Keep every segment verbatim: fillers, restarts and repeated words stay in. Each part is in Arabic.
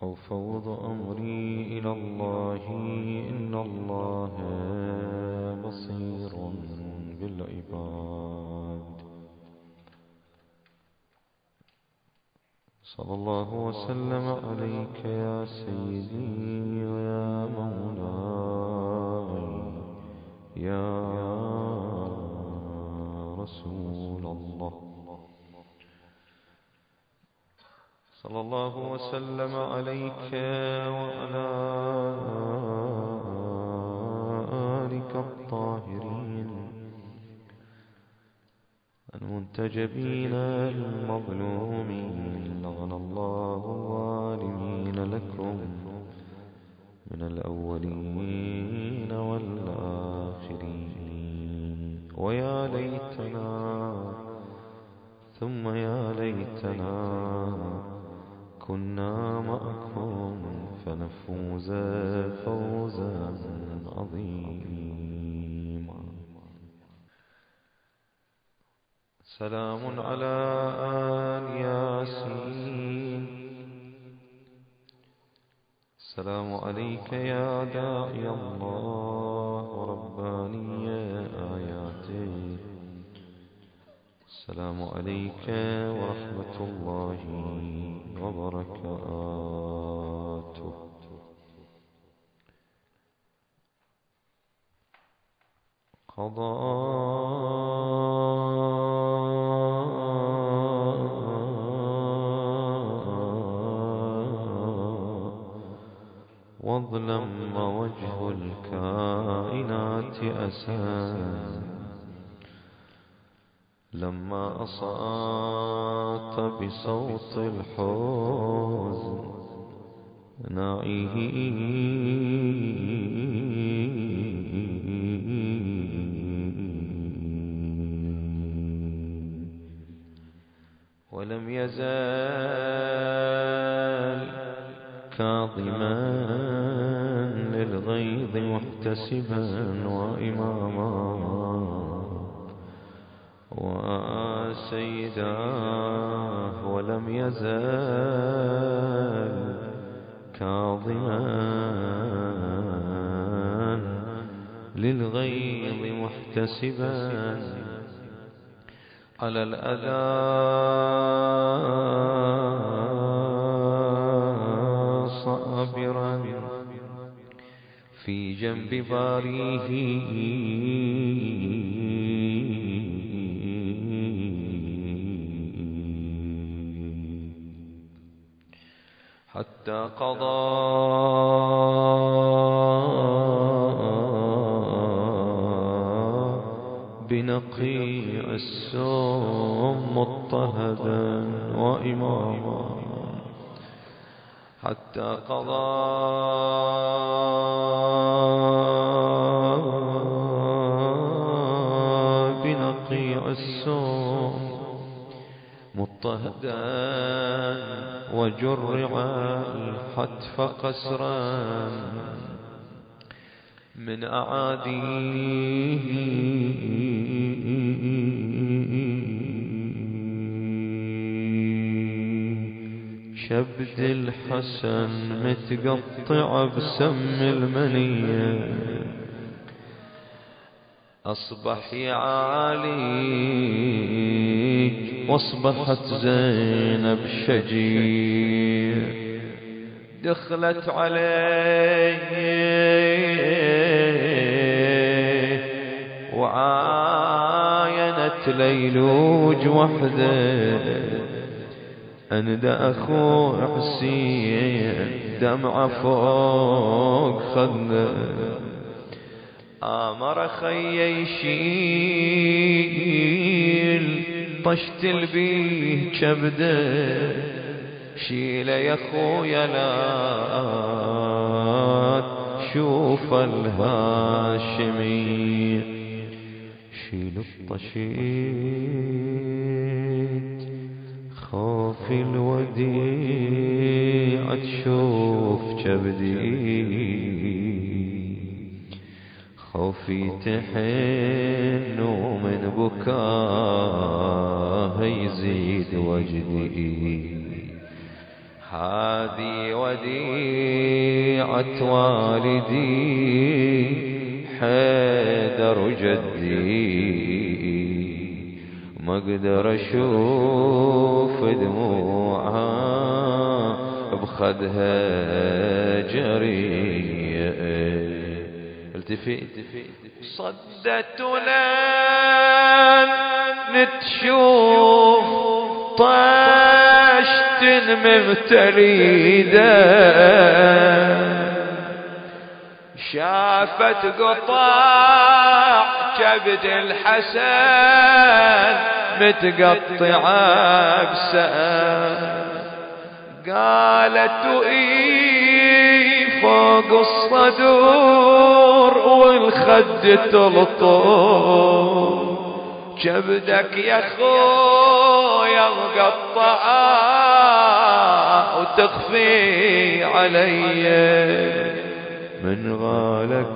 أفوض أمري إلى الله إن الله بصير بالعباد. صلى الله وسلم عليك يا سيدي ويا مولاي يا رسول الله. صلى الله وسلم عليك وعلى آلك الطاهرين المنتجبين المظلومين. لعن الله الظالمين لكم من الأولين والآخرين. ويا ليتنا ثم يا ليتنا كنا معكم فنفوز فوزا عظيما. سلام على آل ياسين. السلام عليك يا داعي الله ورباني آياته. السلام عليك ورحمة الله وبركاته. قضاء واظلم وجه الكائنات أسان لما أصات بصوت الحزن ناعيه ولم يزال كاظما للغيظ محتسبا وإماما وسيداه ولم يزال كاظما للغيظ محتسبا على الأذى صابرا في جنب باريه حتى قضى بنقي السم مضطهدا وإماما. حتى قضى بنقي السم مضطهدا وجرع الحتف قسرا من أعاديه شبد الحسن متقطع بسم المنية أصبح يعاليك واصبحت زينب شجيع. دخلت عليه وعاينت ليلوج وحده أندى أخو حسين دمع فوق خده. آمر خي يشيل طشت البيه كبده شيل يا خويا لا شوف الهاشمي. شيل الطشيت خوف الوديع تشوف كبدي خوفي تحن ومن بكاه يزيد وجدي. هذه وديعة والدي حيدر جدي، ما اقدر اشوف دموعها بخدها جرية. التفت صدت لن نتشوف طشت ممتليدة، شافت قطاع كبد الحسن متقطعة بسام، قالت اي فوق الصدور والخد تلطم، كبدك يا خويا مقطعة وتخفي علي، من غالك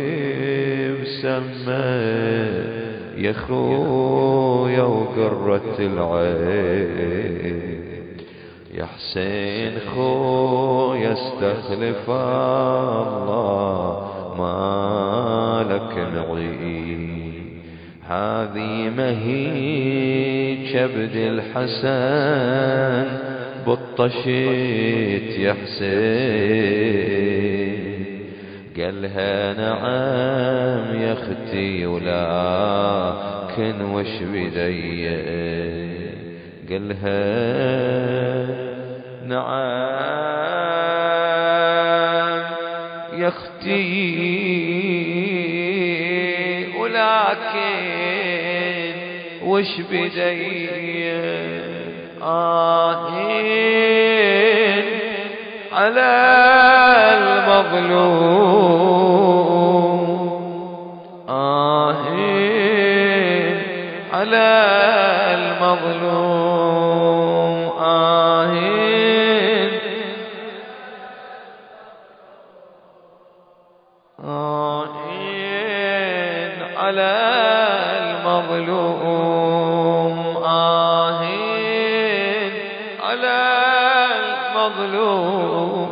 بسمه يا خويا وقرة العين، يا حسين خويا استخلف الله ما لك نعيم، هذه مهي كبد الحسن بطشت يا حسين، قالها نعم يا اختي ولكن وش بدي، قالها نعم يا اختي ولكن وش بدي، آهين على المظلوم، آهين على المظلوم، آهين آهين على المظلوم، آهين على المظلوم،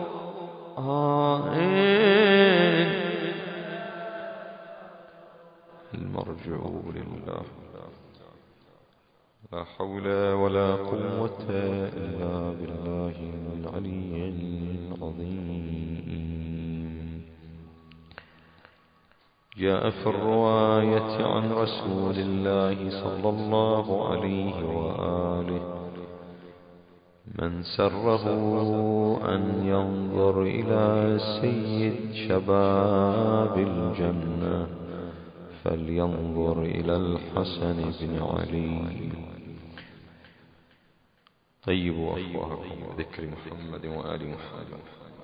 آهين. المرجع لله، لا حول ولا قوة إلا بالله العلي العظيم. جاء في الرواية عن رسول الله صلى الله عليه وآله: من سره أن ينظر إلى سيد شباب الجنة فلينظر إلى الحسن بن علي. طيبوا أفواهكم بذكر محمد وآل محمد.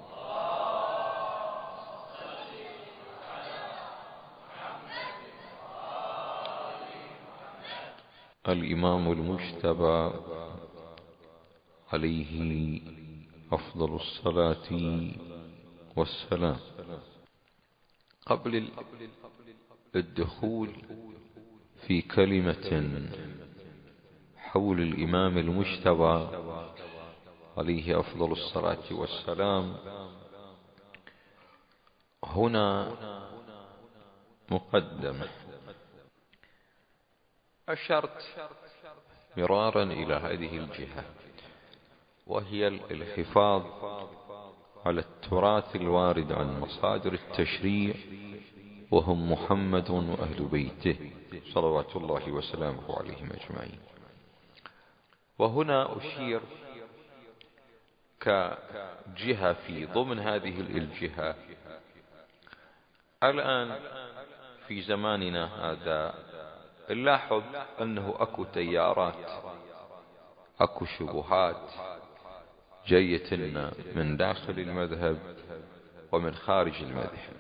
الإمام المجتبى عليه أفضل الصلاة والسلام، قبل الدخول في كلمة حول الإمام المجتبى عليه أفضل الصلاة والسلام، هنا مقدمة. أشرت مرارا إلى هذه الجهة، وهي الحفاظ على التراث الوارد عن مصادر التشريع، وهم محمد وأهل بيته صلوات الله وسلامه عليهم أجمعين. وهنا أشير كجهة في ضمن هذه الجهة. الآن في زماننا هذا نلاحظ أنه أكو تيارات، أكو شبهات جيتنا من داخل المذهب ومن خارج المذهب،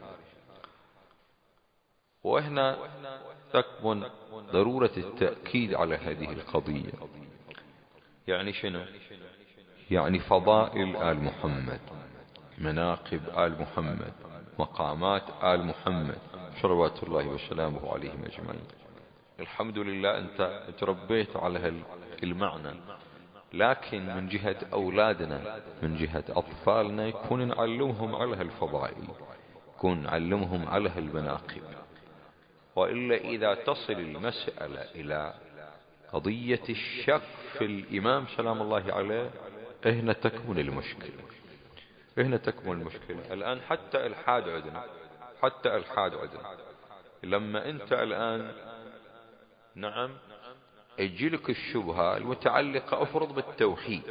وهنا تكمن ضرورة التأكيد على هذه القضية. يعني شنو؟ يعني فضائل آل محمد، مناقب آل محمد، مقامات آل محمد صلوات الله وسلامه عليهم أجمعين. الحمد لله أنت تربيت على هالمعنى، لكن من جهة أولادنا، من جهة أطفالنا، يكون نعلمهم على هالفضائل، يكون نعلمهم على هالمناقب. وإلا إذا تصل المسألة إلى قضية الشك في الإمام سلام الله عليه، هنا تكمن المشكلة، هنا تكمن المشكلة. الآن حتى الحاد عندنا، حتى الحاد عندنا، لما أنت الآن نعم يجيلك الشبهة المتعلقة أفرض بالتوحيد،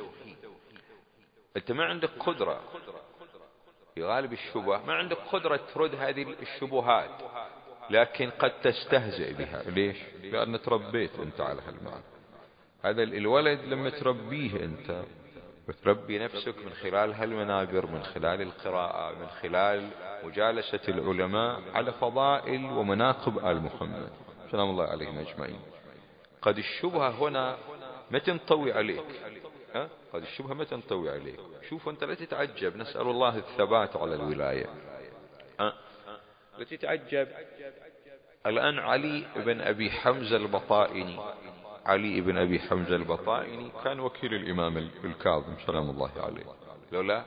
أنت ما عندك قدرة في غالب الشبهة، ما عندك قدرة ترد هذه الشبهات، لكن قد تستهزئ بها. ليش؟ لأن تربيت أنت على هالمعنى. هذا الولد لما تربيه أنت، وتربي نفسك من خلال هالمنابر، من خلال القراءة، من خلال مجالسة العلماء، على فضائل ومناقب آل محمد سلام الله عليهم أجمعين. قد الشبهة هنا ما تنطوي عليك، ها؟ قد الشبهة ما تنطوي عليك. شوف أنت لا تتعجب، نسأل الله الثبات على الولاية، ها؟ لا تتعجب. الآن علي بن أبي حمزة البطائني، علي بن أبي حمزة البطائني كان وكيل الإمام الكاظم سلام الله عليه. لولا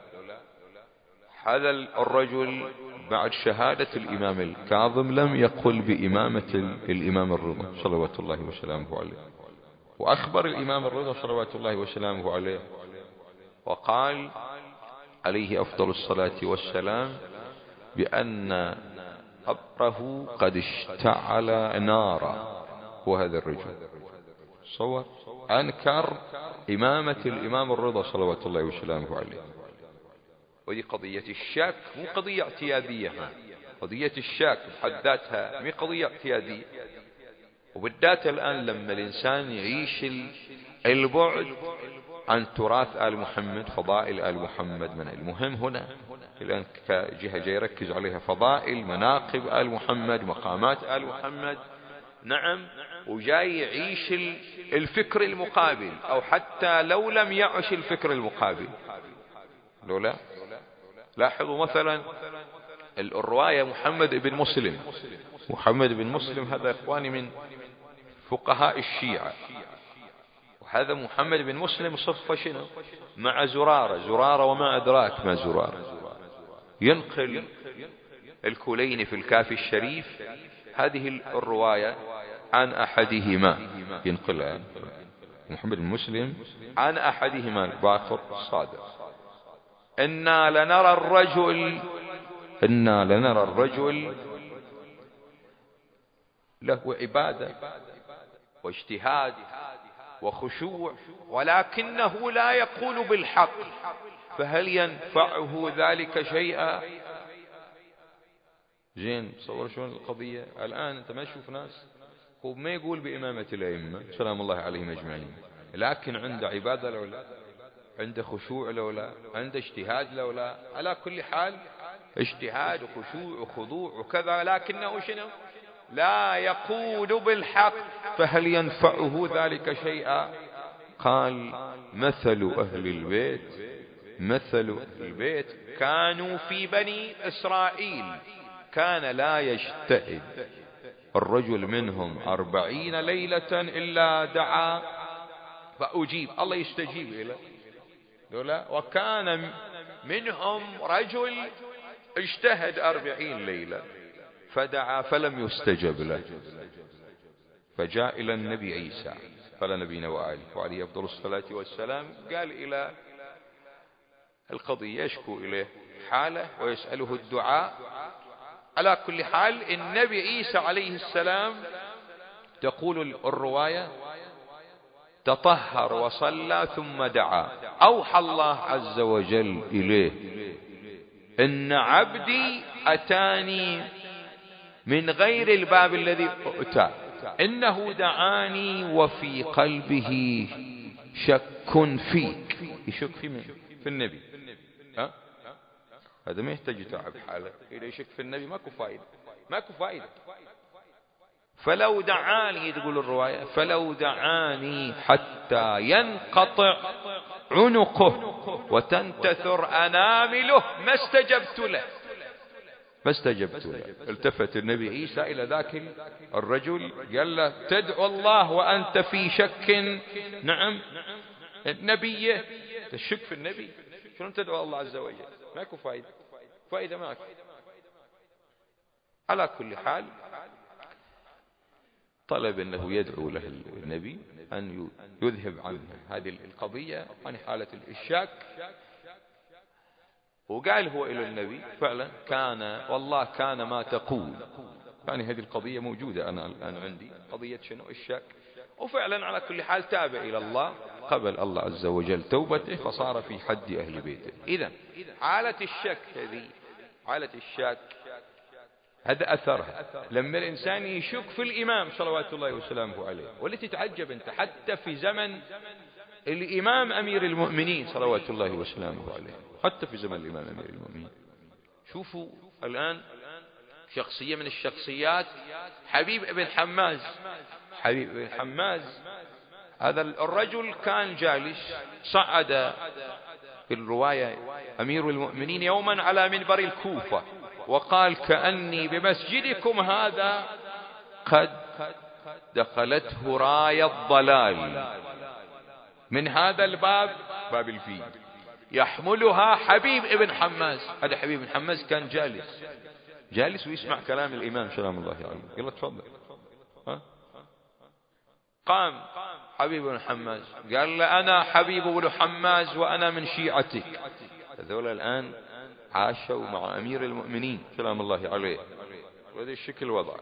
هذا الرجل بعد شهادة الإمام الكاظم لم يقل بإمامة الإمام الرضا صلوات الله وسلامه عليه، وأخبر الإمام الرضا صلوات الله وسلامه عليه وقال عليه أفضل الصلاة والسلام بأن قبره قد اشتعل نارا. وهذا الرجل صور أنكر إمامة الإمام الرضا صلوات الله وسلامه عليه. ودي قضية الشك، مو قضية اعتيادية، قضية الشك بحد ذاتها مو قضية اعتيادية. وبالذات الآن لما الإنسان يعيش البعد عن تراث آل محمد، فضائل آل محمد، من المهم هنا الآن كجهة جاي يركز عليها فضائل مناقب آل محمد، مقامات آل محمد، نعم، وجاي يعيش الفكر المقابل، أو حتى لو لم يعش الفكر المقابل. لولا لاحظوا مثلا الرواية محمد بن مسلم، محمد بن مسلم هذا إخواني من فقهاء الشيعة، وهذا محمد بن مسلم صفة شنو مع زرارة، زرارة وما أدراك ما زرارة. ينقل الكلين في الكافي الشريف هذه الرواية عن أحدهما، ينقلها محمد بن مسلم عن أحدهما الباقر الصادق: إنا لنرى الرجل إنا لنرى الرجل له عبادة واجتهاد وخشوع، ولكنه لا يقول بالحق، فهل ينفعه ذلك شيئا؟ زين، تصور شلون القضية الآن. أنت ما تشوف ناس هو ما يقول بإمامة الأئمة سلام الله عليهم أجمعين، لكن عنده عبادة لو لا، عنده خشوع لو لا، عنده اجتهاد لو لا، على كل حال اجتهاد وخشوع وخضوع وكذا، لكنه شنو لا يقول بالحق، فهل ينفعه ذلك شيئا؟ قال: مثل أهل البيت مثل أهل البيت كانوا في بني إسرائيل، كان لا يجتهد الرجل منهم أربعين ليلة إلا دعا فأجيب، الله يستجيب إليه. لولا وكان منهم رجل اجتهد أربعين ليلة فدعا فلم يستجب له، فجاء إلى النبي عيسى فلا نبينا وآله وعليه أفضل الصلاة والسلام، قال إلى القضية يشكو إليه حاله ويسأله الدعاء. على كل حال النبي عيسى عليه السلام تقول الرواية تطهر وصلى ثم دعا، أوحى الله عز وجل إليه: إن عبدي أتاني من غير الباب الذي أتى، إنه دعاني وفي قلبه شك فيك. يشك في من؟ في النبي. ها؟ هذا ما يحتاج يتعب حاله، إذا يشك في النبي ماكو فائدة، ماكو فائدة. فلو دعاني، تقول الرواية، فلو دعاني حتى ينقطع عنقه وتنتثر أنامله ما استجبت له، ما استجبت له. التفت النبي عيسى إلى ذاك الرجل قال له: تدعو الله وأنت في شك، نعم، النبي تشك في النبي، شلون تدعو الله عز وجل؟ ماكو فائدة، فائدة ماكو. على كل حال طلب أنه يدعو له النبي أن يذهب عنه هذه القضية، عن حالة الشك. وقال هو إلى النبي فعلا كان والله كان ما تقول، يعني هذه القضية موجودة أنا الآن عندي، قضية شنو؟ الشك. وفعلا على كل حال تاب إلى الله، قبل الله عز وجل توبته، فصار في حد أهل بيته. إذن حالة الشك هذه، حالة الشك هذا أثرها لما الإنسان يشك في الإمام صلوات الله وسلامه عليه. والتي تتعجب أنت حتى في زمن الإمام أمير المؤمنين صلوات الله وسلامه عليه، حتى في زمن الإمام أمير المؤمنين شوفوا الآن شخصية من الشخصيات، حبيب بن حماز. حبيب بن حماز هذا الرجل كان جالس، صعد في الرواية أمير المؤمنين يوما على منبر الكوفة وقال كأني بمسجدكم هذا قد دخلته راية الضلال من هذا الباب، باب الفيل، يحملها حبيب ابن حماز. هذا حبيب بن حماز كان جالس جالس ويسمع كلام الإمام سلام الله عليه. يلا تفضل. ها؟ قام حبيب بن حماز قال له أنا حبيب بن حماز وأنا من شيعتك. هذول الآن عاشوا مع أمير المؤمنين سلام الله عليه، وهذا الشكل وضع.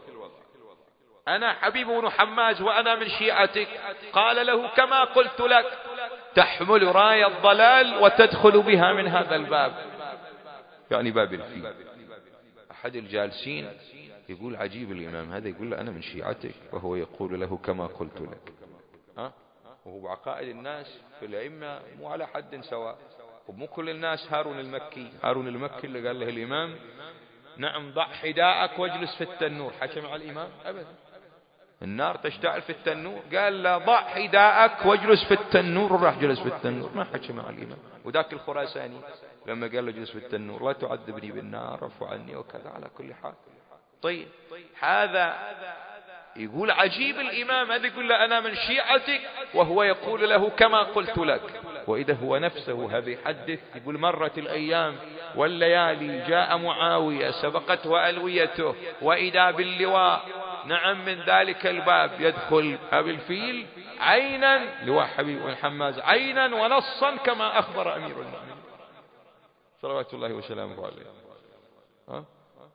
أنا حبيب بن حماز وأنا من شيعتك. قال له كما قلت لك، تحمل راية الضلال وتدخل بها من هذا الباب، يعني باب الفيل. أحد الجالسين يقول عجيب الإمام هذا، يقول له أنا من شيعتك وهو يقول له كما قلت لك. ها؟ وهو عقائد الناس في الأئمة مو على حد سواء، ومو كل الناس هارون المكي. هارون المكي اللي قال له الإمام نعم ضع حداءك واجلس في التنور، حكى مع الإمام أبدا، النار تشتعل في التنور، قال له ضع حداءك واجلس في التنور، وراح جلس في التنور، ما حكى مع الإمام. وذاك الخراساني لما قال له جلس في التنور لا تعذبني بالنار عفو عني وكذا. على كل حال طيب هذا يقول عجيب الإمام هذا، يقول له أنا من شيعتك وهو يقول له كما قلت لك. وإذا هو نفسه هذا يحدث يقول مرت الأيام والليالي جاء معاوية سبقته ألويته وإذا باللواء نعم من ذلك الباب يدخل باب الفيل عينا، لواء حبيب بن حماز عينا ونصا كما أخبر أمير المؤمنين صلوات الله وسلامه عليه. ها؟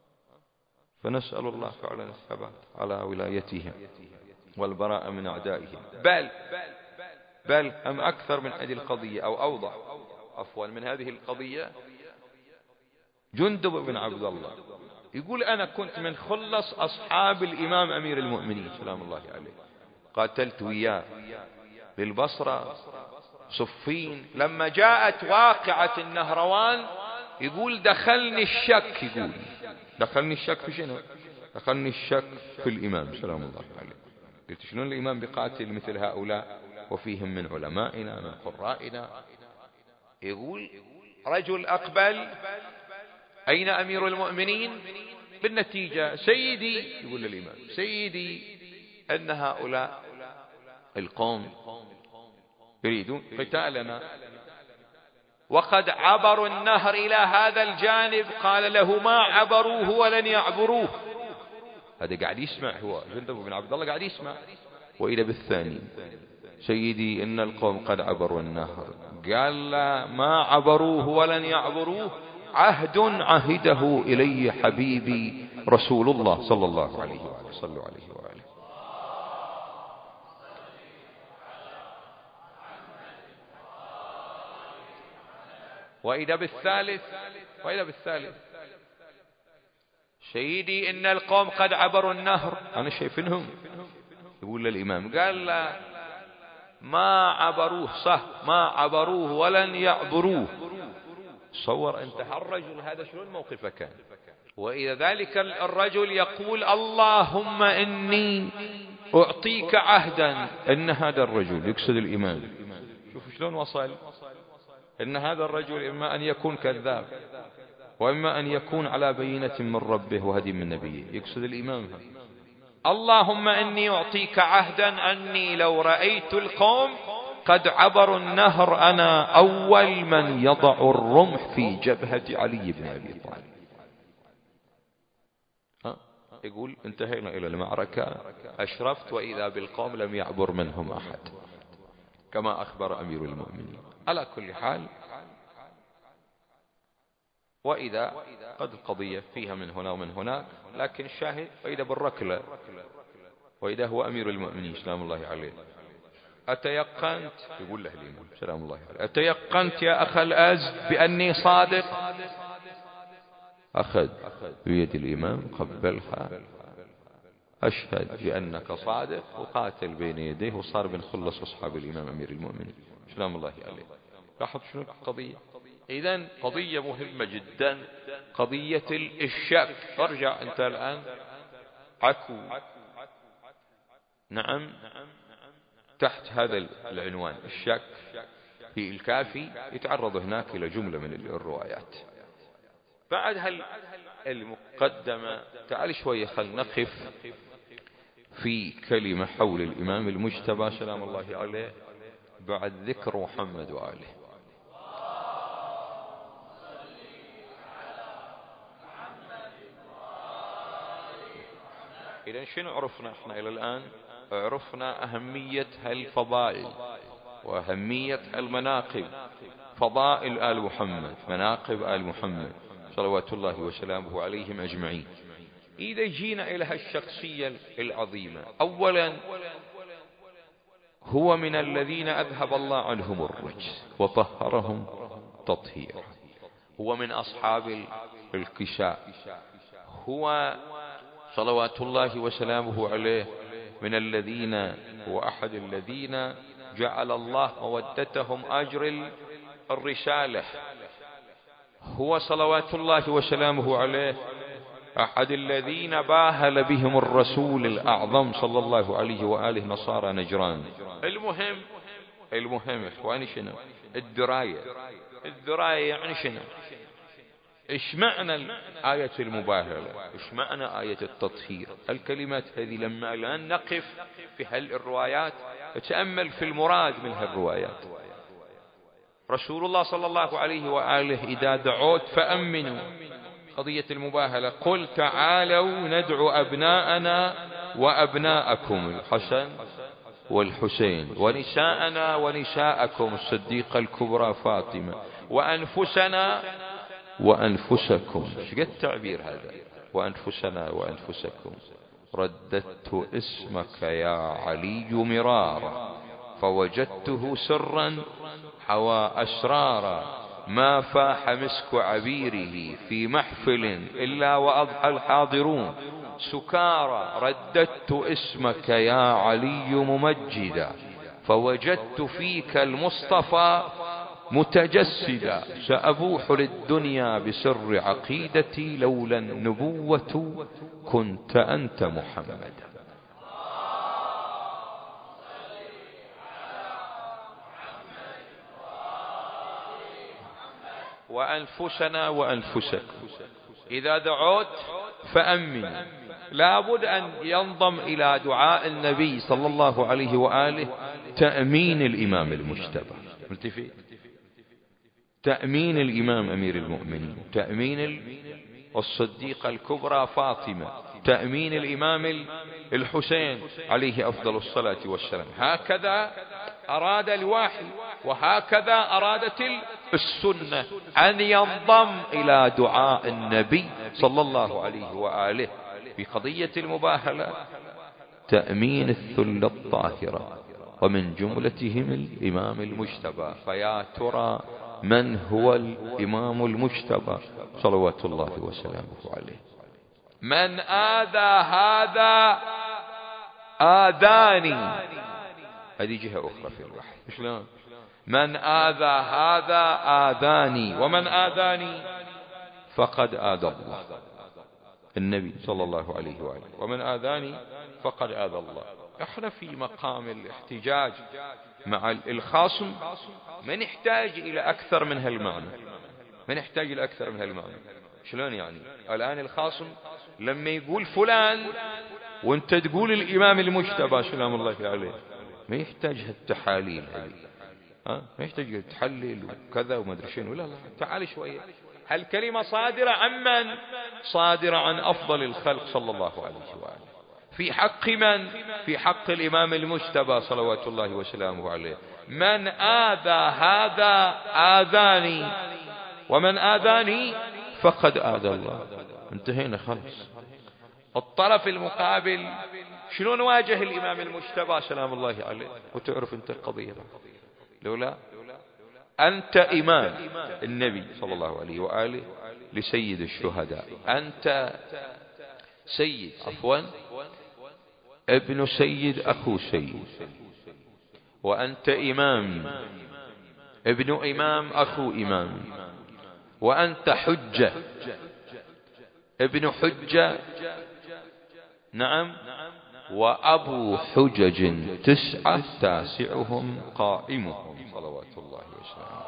فنسأل الله فعلا الثبات على ولايتهم والبراءة من أعدائهم. بل بل أم أكثر من هذه القضية أو أوضح عفوا من هذه القضية، جندب بن عبد الله يقول أنا كنت من خلص أصحاب الإمام أمير المؤمنين سلام الله عليه، قاتلت وياه للبصرة صفين. لما جاءت واقعة النهروان يقول دخلني الشك، يقول دخلني الشك في شنو؟ دخلني الشك في الإمام سلام الله عليه. قلت شلون الإمام بقاتل مثل هؤلاء وفيهم من علمائنا من قرائنا؟ يقول رجل أقبل أين أمير المؤمنين؟ بالنتيجة سيدي، يقول للإمام سيدي أن هؤلاء القوم يريدون قتالنا وقد عبروا النهر إلى هذا الجانب. قال له ما عبروه ولن يعبروه. هذا قاعد يسمع، هو جندب بن عبد الله قاعد يسمع. وإذا بالثاني سيدي إن القوم قد عبروا النهر. قال لا ما عبروه ولن يعبروه، عهد عهده إلي حبيبي رسول الله صلى الله عليه وآله. صلوا عليه وآله. وإذا بالثالث وإذا بالثالث سيدي إن القوم قد عبروا النهر، أنا شايفينهم. يقول للإمام قال لا ما عبروه، صح ما عبروه ولن يعبروه. تصور أنت هالرجل هذا شلون موقفه كان. وإذا ذلك الرجل يقول اللهم إني أعطيك عهدا، إن هذا الرجل يقصد الإمام. شوف شلون وصل، إن هذا الرجل إما أن يكون كذاب وإما أن يكون على بينة من ربه وهدي من نبيه. يقصد الإمام اللهم إني أعطيك عهدا أني لو رأيت القوم وقد عبروا النهر أنا أول من يضع الرمح في جبهة علي بن أبي طالب. يقول انتهينا إلى المعركة أشرفت وإذا بالقوم لم يعبر منهم أحد كما أخبر أمير المؤمنين. على كل حال، وإذا قد القضية فيها من هنا ومن هناك، لكن الشاهد وإذا بالركلة، وإذا هو أمير المؤمنين سلام الله عليه. أتيقنت، يقول له الإمام سلام الله عليه، أتيقنت يا أخ الأزد بأني صادق؟ أخذ بيد الإمام قبلها، أشهد بأنك صادق، وقاتل بين يديه، وصار من خلص أصحاب الإمام أمير المؤمنين سلام الله عليه. لاحظ شنو القضية؟ إذن قضية مهمة جدا، قضية الشك. ارجع أنت الآن عكو، نعم، تحت هذا العنوان الشك في الكافي يتعرض هناك إلى جملة من الروايات. بعد هالمقدمة تعال شوية خل نقف في كلمة حول الإمام المجتبى سلام الله عليه بعد ذكر محمد وآله. إذن شنو عرفنا احنا إلى الآن؟ عرفنا أهمية هالفضائل وأهمية المناقب، فضائل آل محمد، مناقب آل محمد صلوات الله وسلامه عليهم أجمعين. إذا جينا إلى هالشخصية العظيمة، أولا هو من الذين أذهب الله عنهم الرجس وطهرهم تطهيرا، هو من أصحاب الكساء، هو صلوات الله وسلامه عليه من الذين، هو أحد الذين جعل الله مودتهم أجر الرسالة، هو صلوات الله وسلامه عليه أحد الذين باهل بهم الرسول الأعظم صلى الله عليه وآله نصارى نجران. المهم المهم إخواني شنو الدراية؟ الدراية يعني شنو؟ إيش معنى آية المباهلة؟ إيش معنى آية التطهير؟ الكلمات هذه لما الآن نقف في هالروايات نتأمل في المراد من هالروايات. رسول الله صلى الله عليه وآله إذا دعوت فأمنوا، قضية المباهلة، قل تعالوا ندعو أبناءنا وأبناءكم الحسن والحسين، ونساءنا ونساءكم الصديقة الكبرى فاطمة، وأنفسنا وأنفسكم. شو التعبير هذا؟ وأنفسنا وأنفسكم. رددت اسمك يا علي مرارا فوجدته سرا حوى أسرارا، ما فاح مسك عبيره في محفل إلا وأضحى الحاضرون سكارى. رددت اسمك يا علي ممجدا فوجدت فيك المصطفى متجسدا، سأبوح للدنيا بسر عقيدتي لولا النبوة كنت أنت محمدا. وأنفسنا وأنفسكم. إذا دعوت فأمن، لابد أن ينضم إلى دعاء النبي صلى الله عليه وآله تأمين الإمام المجتبى، ملتفي، تأمين الإمام أمير المؤمنين، تأمين الصديقة الكبرى فاطمة، تأمين الإمام الحسين عليه أفضل الصلاة والسلام. هكذا أراد الوحي، وهكذا أرادت السنة أن ينضم إلى دعاء النبي صلى الله عليه وآله في قضية المباهلة تأمين الثلة الطاهرة، ومن جملتهم الإمام المجتبى. فيا ترى من هو الإمام المجتبى صلوات الله وسلامه عليه؟ من آذى هذا آذاني، هذه جهة أخرى في الوحي. شلون؟ من آذى هذا آذاني، ومن آذاني فقد آذى الله، النبي صلى الله عليه وآله، ومن آذاني فقد آذى الله. احنا في مقام الاحتجاج مع الخاصم ما نحتاج إلى أكثر من هالمعنى، ما نحتاج إلى أكثر من هالمعنى. شلون يعني؟ الآن الخاصم لما يقول فلان وانت تقول الإمام المجتبى سلام الله عليه ما يحتاج هالتحاليل هذه، ها ما يحتاج تحلل وكذا وما ادري شنو، لا لا تعال شويه. هالكلمه صادره عمن؟ صادره عن افضل الخلق صلى الله عليه واله. في حق من؟ في حق الامام المجتبى صلوات الله وسلامه عليه. من آذى هذا آذاني، ومن آذاني فقد آذى الله. انتهينا خلاص. الطرف المقابل شلون واجه الإمام المجتبى سلام الله عليه؟ وتعرف انت القضية لولا أنت إمام النبي صلى الله عليه وآله لسيد الشهداء، أنت سيد عفوا ابن سيد أخو سيد، وأنت إمام ابن إمام أخو إمام، وأنت حجة ابن حجة، نعم، وأبو حجج تسعة تاسعهم قائمهم صلوات الله وسلامه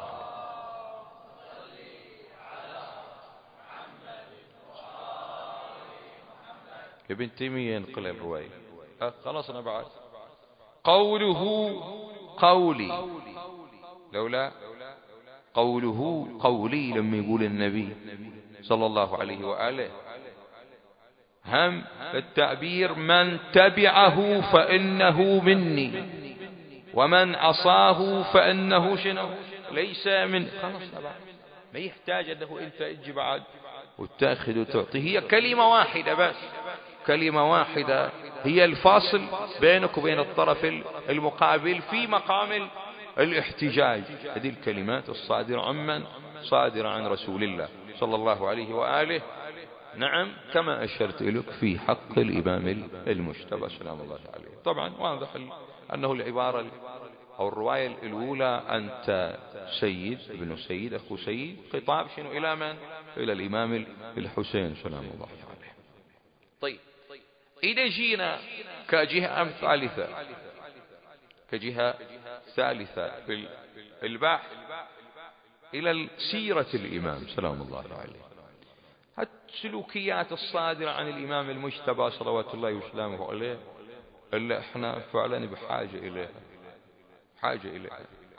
عليه. ابن تيمية ينقل الرواية. خلاص أنا بعد قوله قولي، لولا قوله قولي لما يقول النبي صلى الله عليه وآله هم التعبير من تبعه فإنه مني ومن عصاه فإنه شنو ليس من. خلاص ما يحتاج أنه أنت تجي بعد وتأخذ وتعطي. هي كلمة واحدة بس، كلمة واحدة هي الفاصل بينك وبين الطرف المقابل في مقام الاحتجاج. هذه الكلمات الصادرة عمن؟ صادرة عن رسول الله صلى الله عليه وآله، نعم، كما أشرت لك في حق الإمام المجتبى سلام الله عليه. طبعا واضح أنه العبارة أو الرواية الأولى أنت سيد ابن سيد أخو سيد، خطاب شنو إلى من؟ إلى الإمام الحسين سلام الله عليه. طيب إذا جينا كجهة ثالثة كجهة ثالثة في البحث إلى سيرة الإمام سلام الله عليه، السلوكيات الصادرة عن الإمام المجتبى صلوات الله وسلامه عليه اللي احنا فعلا بحاجة إليها حاجة إليها.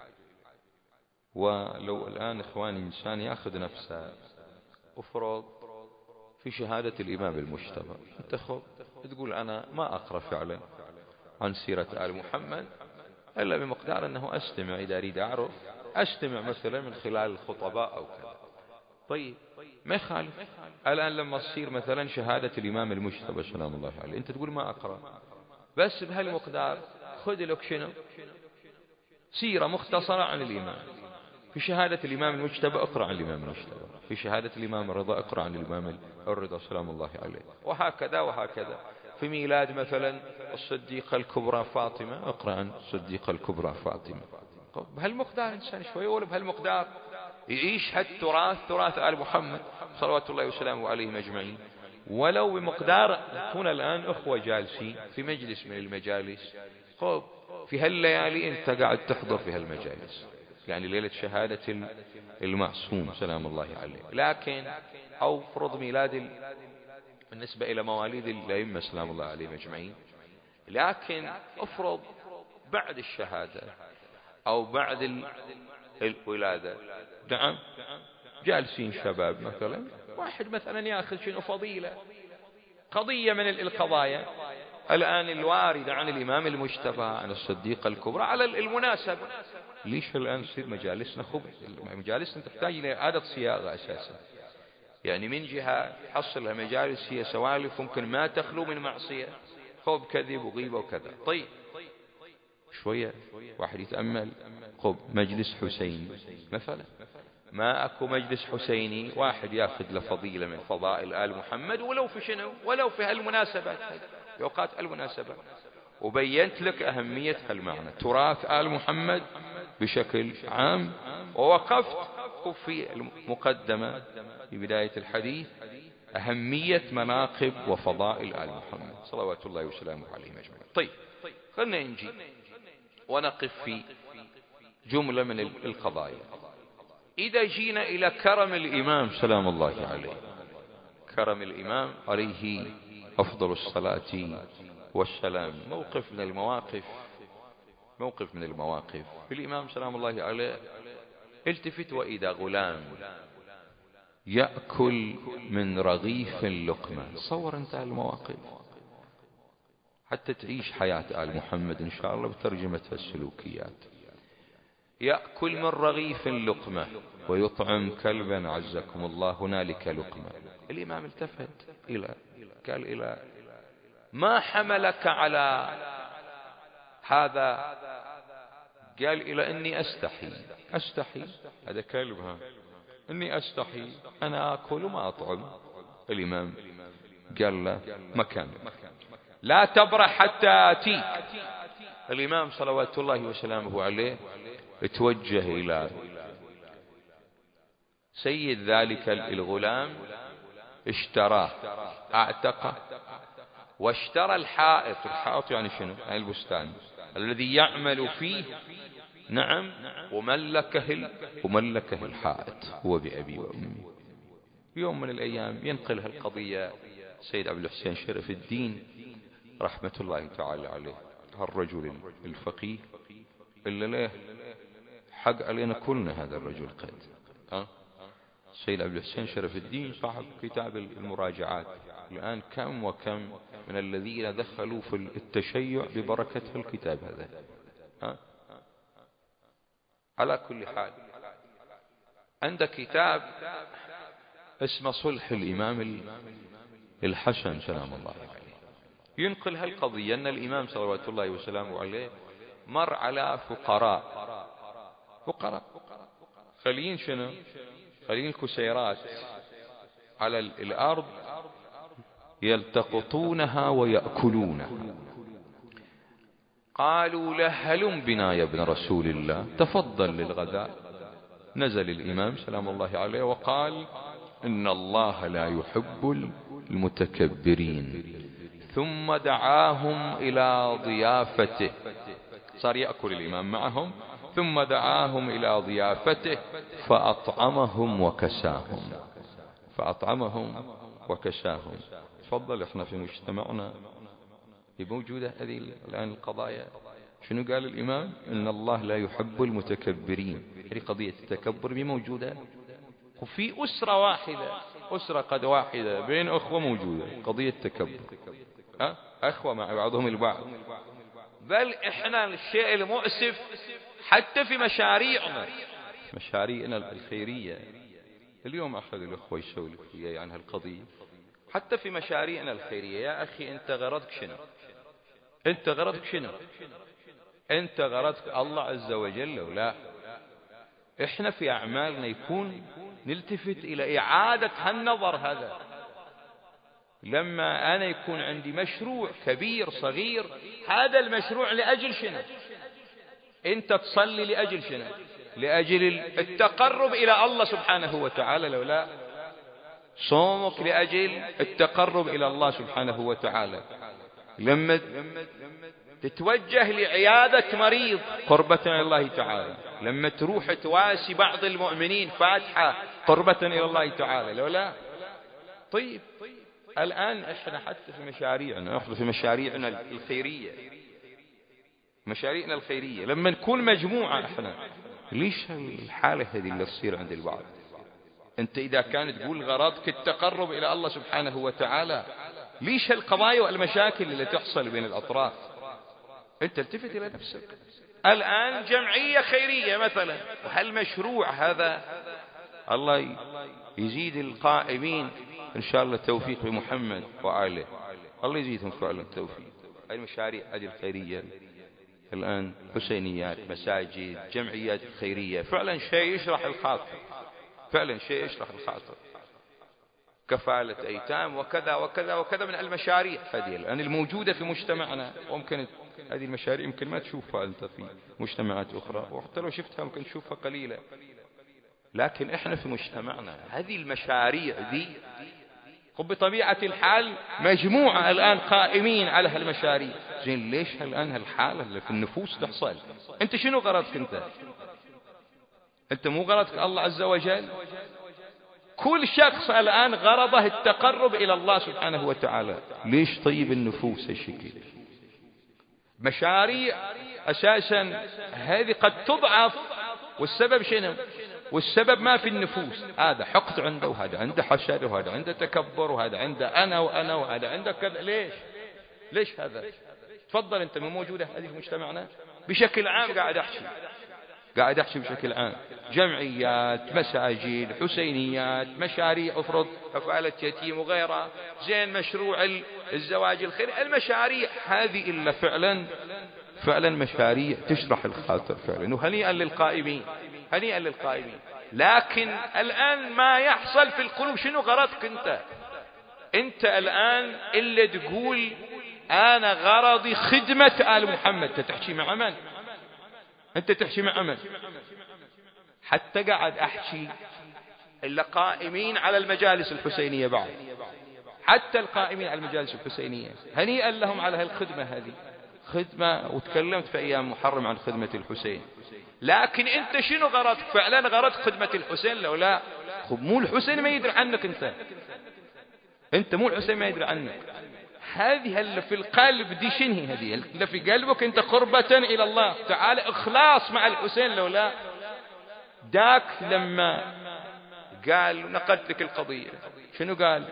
ولو الآن إخواني إنسان يأخذ نفسه أفرض في شهادة الإمام المجتبى، أنت خب تقول أنا ما أقرأ فعلا عن سيرة آل محمد إلا بمقدار أنه أستمع، إذا أريد أعرف أستمع مثلا من خلال الخطباء أو كذا. طيب ما يخالف الآن لما تصير مثلا شهادة الإمام المجتبى سلام الله عليه، أنت تقول ما أقرأ، بس بهالمقدار خذ لك شنو سيرة مختصرة عن الإمام. في شهادة الإمام المجتبى اقرأ عن الإمام المجتبى، في شهادة الإمام الرضا اقرأ عن الإمام الرضا سلام الله عليه، وهكذا وهكذا. في ميلاد مثلا الصديقة الكبرى فاطمة اقرأ عن الصديقة الكبرى فاطمة. بهالمقدار إنسان شوية ولا بهالمقدار يعيش هالتراث تراث آل محمد صلوات الله وسلامه عليهم أجمعين. ولو بمقدار نكون الآن أخوة جالسين في مجلس من المجالس، خب في هالليالي أنت قاعد تحضر في هالمجالس، يعني ليلة شهادة المعصوم سلام الله عليه، لكن أو فرض ميلاد بالنسبة إلى مواليد الأئمة سلام الله عليهم أجمعين، لكن أفرض بعد الشهادة أو بعد الولادة، نعم، جالسين شباب مثلا، واحد مثلا يأخذ شنو فضيلة قضية من القضايا الآن الواردة عن الإمام المجتبى عن الصديقة الكبرى على المناسبة. ليش الآن تصير مجالسنا خب مجالسنا تحتاج إلى إعادة صياغة أساسا، يعني من جهة حصلها مجالس هي سوالف ممكن ما تخلو من معصية، خب كذب وغيبة وكذا. طيب شوية واحد يتأمل، خب مجلس حسيني مثلا، ما أكو مجلس حسيني واحد ياخذ لفضيلة من فضائل آل محمد ولو في شنو ولو في هالمناسبات في أوقات المناسبة، وبينت لك أهمية هالمعنى تراث آل محمد بشكل عام، ووقفت في المقدمة في بداية الحديث أهمية مناقب وفضائل آل محمد صلوات الله وسلامه عليهم أجمعين. طيب خلنا نجي ونقف في جملة من القضايا. إذا جينا إلى كرم الإمام سلام الله عليه، كرم الإمام عليه أفضل الصلاة والسلام، موقف من المواقف موقف من المواقف، الإمام سلام الله عليه التفت وإذا غلام يأكل من رغيف اللقمة. صور انت المواقف حتى تعيش حياة آل محمد إن شاء الله بترجمتها السلوكيات. يأكل من رغيف اللقمة ويطعم كلبا عزكم الله هنالك لقمة. الإمام التفت إلى قال إلى ما حملك على هذا؟ قال إلى إني أستحي. أستحي هذا كلبها، إني أستحي أنا أكل وما أطعم. الإمام قال له مكان لا تبرح حتى آتيك. الإمام صلوات الله وسلامه عليه اتوجه إلى سيد ذلك الغلام، اشتراه، اعتقه، واشترى الحائط. الحائط يعني شنو؟ يعني البستان الذي يعمل فيه. نعم. وملكه وملكه الحائط هو بأبي وأمي. يوم من الأيام ينقلها القضية سيد عبد الحسين شرف الدين رحمة الله تعالى عليه، هالرجل الفقيه اللي له حق علينا كلنا. هذا الرجل قد ها سيد عبد الحسين شرف الدين صاحب كتاب المراجعات. الآن كم وكم من الذين دخلوا في التشيع ببركة الكتاب هذا. ها؟ على كل حال عند كتاب اسمه صلح الإمام الحسن سلام الله عليه، ينقل هالقضية أن الإمام صلوات الله وسلامه عليه مر على فقراء فقراء خلين شنو؟ خلين الكسيرات على الأرض يلتقطونها ويأكلونها. قالوا له هلم بنا يا ابن رسول الله، تفضل للغداء. نزل الإمام سلام الله عليه وقال إن الله لا يحب المتكبرين، ثم دعاهم إلى ضيافته. صار يأكل الإمام معهم، ثم دعاهم إلى ضيافته فأطعمهم وكساهم فأطعمهم وكساهم. تفضل. احنا في مجتمعنا موجودة هذه الآن القضايا. شنو قال الإمام؟ إن الله لا يحب المتكبرين. هذه قضية التكبر موجودة، وفي أسرة واحدة، أسرة قد واحدة بين أخوة موجودة قضية التكبر. أه؟ أخوة مع بعضهم البعض. بل إحنا الشيء المؤسف حتى في مشاريعنا مشاريعنا الخيرية اليوم أحد الأخوة يسولف وياي عن هالقضية. حتى في مشاريعنا الخيرية يا أخي أنت غرضك شنو؟ أنت غرضك شنو؟ أنت غرضك الله عز وجل ولا؟ إحنا في أعمالنا يكون نلتفت إلى إعادة هالنظر هذا. لما أنا يكون عندي مشروع كبير صغير، هذا المشروع لأجل شنو؟ أنت تصلي لأجل شنو؟ لأجل التقرب إلى الله سبحانه وتعالى لو لا؟ صومك لأجل التقرب إلى الله سبحانه وتعالى. لما تتوجه لعيادة مريض قربة إلى الله تعالى، لما تروح تواسي بعض المؤمنين فاتحة قربة إلى الله تعالى لو لا؟ طيب الآن احنا حتى في مشاريعنا، احنا في مشاريعنا الخيرية، مشاريعنا الخيرية لما نكون مجموعة احنا، ليش الحالة هذه اللي تصير عند البعض؟ انت اذا كان تقول غرضك التقرب الى الله سبحانه وتعالى، ليش هالقضايا والمشاكل اللي تحصل بين الاطراف؟ انت التفت الى نفسك. الان جمعية خيرية مثلا، وهالمشروع هذا الله يزيد القائمين ان شاء الله التوفيق بمحمد وآله، الله يزيدهم فعلا التوفيق. هاي المشاريع هذه الخيرية الآن، حسينيات، مساجد، جمعيات خيرية، فعلا شيء يشرح الخاطر، فعلا شيء يشرح الخاطر. كفالة أيتام وكذا وكذا وكذا من المشاريع هذه الآن الموجودة في مجتمعنا. وممكن هذه المشاريع يمكن ما تشوفها أنت في مجتمعات أخرى، وحتى لو شفتها ممكن تشوفها قليلة، لكن إحنا في مجتمعنا هذه المشاريع دي بطبيعة الحال مجموعة الآن قائمين على هالمشاريع. زين ليش الآن هالحالة اللي في النفوس تحصل؟ أنت شنو غرضك؟ أنت أنت مو غرضك الله عز وجل؟ كل شخص الآن غرضه التقرب إلى الله سبحانه وتعالى. ليش طيب النفوس هالشكل؟ مشاريع أساسا هذه قد تضعف، والسبب شنو؟ والسبب ما في النفوس، هذا حقد عنده، وهذا عنده حسد، وهذا عنده تكبر، وهذا عنده أنا وأنا، وهذا عنده كذا. ليش؟ ليش هذا؟ تفضل أنت، مو موجودة هذه في مجتمعنا بشكل عام. قاعد أحكي قاعد أحكي بشكل عام، جمعيات، مساجد، حسينيات، مشاريع أفرض كفالة يتيم وغيرها، زين مشروع الزواج الخيري، المشاريع هذه إلا فعلا فعلا مشاريع تشرح الخاطر فعلا، وهنيئا للقائمين، هنيئا للقائمين. لكن الآن ما يحصل في القلوب شنو غرضك أنت؟ أنت الآن إلا تقول أنا غرضي خدمة آل محمد، أنت تحكي مع من؟ أنت تحكي مع من؟ حتى قاعد أحكي إلا قائمين على المجالس الحسينية بعد، حتى القائمين على المجالس الحسينية هنيئا لهم على هالخدمة هذه، خدمة. وتكلمت في أيام محرم عن خدمة الحسين. لكن أنت شنو غرضك فعلا؟ غرض خدمة الحسين لو لا؟ خب مو الحسين ما يدري عنك، أنت أنت مو الحسين ما يدري عنك. هذه اللي في القلب دي شنو هذه اللي في قلبك أنت؟ قربة إلى الله تعالى، إخلاص مع الحسين لو لا؟ داك لما قال، نقلت لك القضية، شنو قال؟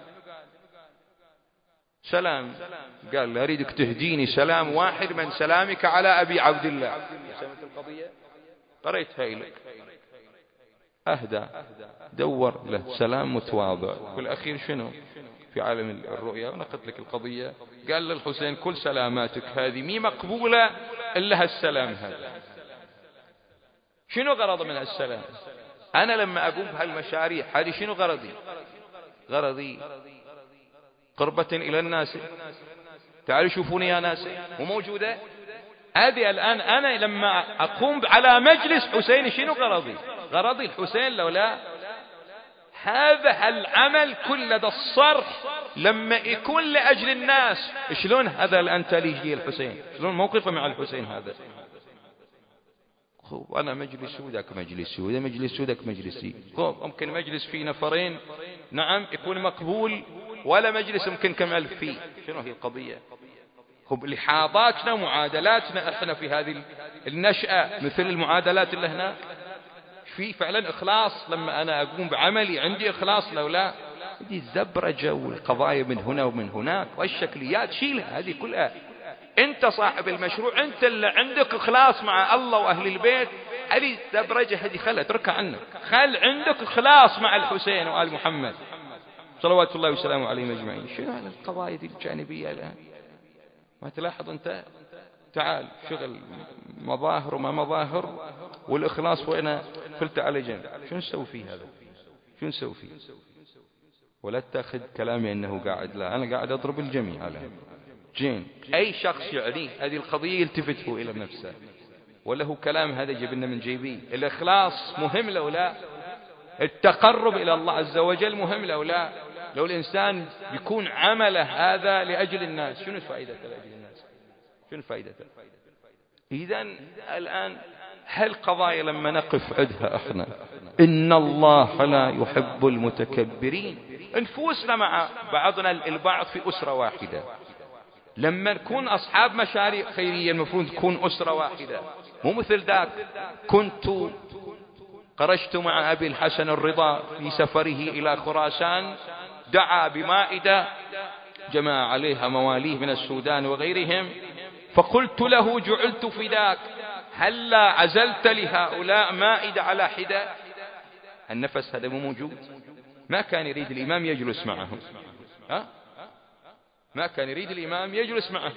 سلام. قال أريدك تهديني سلام واحد من سلامك على أبي عبد الله. سمعت القضية؟ قريتها لك. أهدى دور له سلام متواضع. في الأخير شنو في عالم الرؤيا؟ ونقلت لك القضية. قال للحسين كل سلاماتك هذه مي مقبولة إلا هالسلام هذا. شنو غرض من هالسلام؟ أنا لما أقوم بهالمشاريع هذه شنو غرضي؟ غرضي قربة إلى الناس. تعالوا شوفوني يا ناس، مو موجودة هذه الآن. أنا لما أقوم على مجلس حسين شنو غرضي؟ غرضي الحسين لو لا؟ هذا العمل كل ذا الصرح لما يكون لأجل الناس. شلون هذا الآن تليجي الحسين؟ شلون موقفه مع الحسين هذا؟ خب أنا مجلس ودك مجلسي، وإذا مجلس ودك مجلسي. خب ممكن مجلس فيه نفرين نعم يكون مقبول، ولا مجلس ممكن كم ألف فيه. شنو هي القضية؟ خب لحاظاتنا ومعادلاتنا احنا في هذه النشأة مثل المعادلات اللي هناك. في فعلا إخلاص لما أنا أقوم بعملي؟ عندي إخلاص لو لا؟ دي الزبرجة والقضايا من هنا ومن هناك والشكليات شيلها هذه كلها. أنت صاحب المشروع، أنت اللي عندك إخلاص مع الله وأهل البيت. هذه الزبرجة هذه خلها اتركها عنك. خل عندك إخلاص مع الحسين وآل محمد صلوات الله وسلامه عليهم أجمعين. شنو هذه القضايا دي الجانبية الآن؟ ما تلاحظ أنت؟ تعال شغل مظاهر وما مظاهر، والإخلاص وأنا قلت على جنب. شنو نسوي فيه هذا؟ شنو نسوي فيه؟ ولا تأخذ كلامي أنه قاعد، لا أنا قاعد أضرب الجميع الآن. جين أي شخص يعنيه هذه القضية يلتفت هو إلى نفسه، وله كلام هذا جبنا من جيبين. الإخلاص مهم لو لا؟ التقرب إلى الله عز وجل مهم لو لا؟ لو الإنسان يكون عمله هذا لأجل الناس، شنو فائدته لأجل الناس؟ شنو فائدته؟ إذن الآن هالقضايا لما نقف عندها احنا، إن الله لا يحب المتكبرين. نفوسنا مع بعضنا البعض في أسرة واحدة. لما نكون أصحاب مشاريع خيرية المفروض تكون أسرة واحدة، مو مثل ذاك. كنت خرجت مع أبي الحسن الرضا في سفره إلى خراسان، دعا بمائدة جمع عليها مواليه من السودان وغيرهم، فقلت له جعلت فداك، هلا عزلت لهؤلاء مائدة على حدة؟ النفس هذا مو موجود. ما كان يريد الإمام يجلس معهم، ها؟ ما كان يريد الإمام يجلس معهم.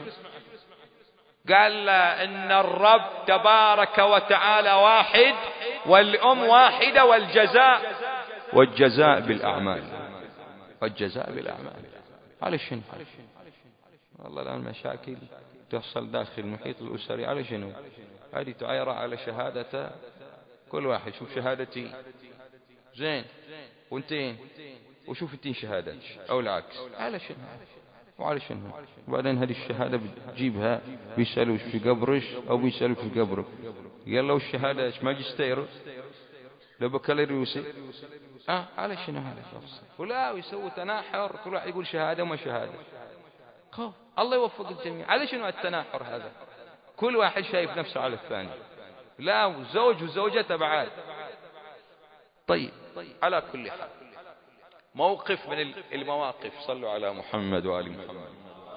قال له إن الرب تبارك وتعالى واحد، والأم واحدة، والجزاء والجزاء بالأعمال، والجزاء بالأعمال. على شنو؟ والله الآن مشاكل تحصل داخل المحيط الأسري. على شنو؟ هذه تعايرة على شهادة كل واحد. شوف شهادتي زين وانتين، وشوف انتين شهادات أو العكس. على شنو؟ وعلى شنو؟ وبعدين هذه الشهادة بتجيبها بيسألوش في قبرش أو بيسألوك في قبرك. قال له الشهادة ماجستير لو بكالوريوسي. آه على شنو هذا؟ ولا ويسوي تناحر، كل واحد يقول شهادة وما شهادة. خوف الله يوفق الجميع. على شنو التناحر هذا؟ كل واحد شايف نفسه على الثاني، لا زوج وزوجته بعد. طيب على كل حال موقف من المواقف، صلوا على محمد وآل محمد.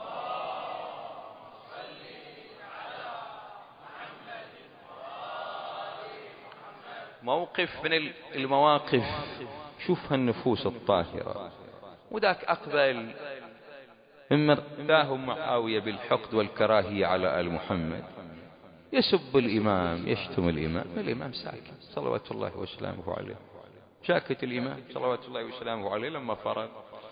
موقف من المواقف، شوف هالنفوس الطاهرة، وذاك أقبل ممن اتاهم معاوية بالحقد والكراهية على آل محمد، يسب الإمام، يشتم الإمام، الإمام ساكت صلوات الله وسلامه عليه، ساكت الإمام صلوات الله وسلامه عليه. لما فرغ